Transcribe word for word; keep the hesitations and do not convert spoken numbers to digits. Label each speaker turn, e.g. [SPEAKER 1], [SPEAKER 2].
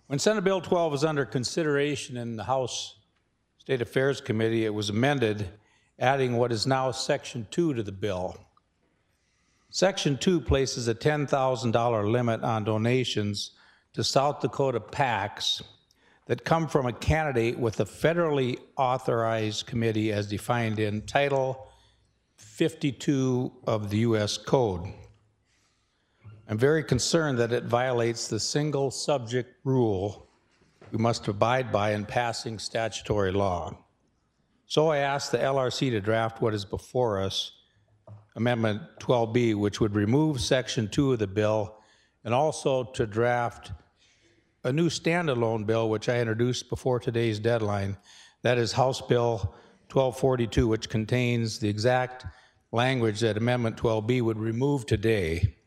[SPEAKER 1] When Senate Bill twelve was under consideration in the House State Affairs Committee, it was amended, adding what is now Section two to the bill. Section two places a ten thousand dollar limit on donations to South Dakota PACs that come from a candidate with a federally authorized committee as defined in Title fifty-two of the U S Code. I'm very concerned that it violates the single subject rule we must abide by in passing statutory law. So I asked the L R C to draft what is before us, Amendment twelve B, which would remove Section two of the bill, and also to draft a new standalone bill, which I introduced before today's deadline. That is House Bill twelve forty-two, which contains the exact language that Amendment twelve B would remove today.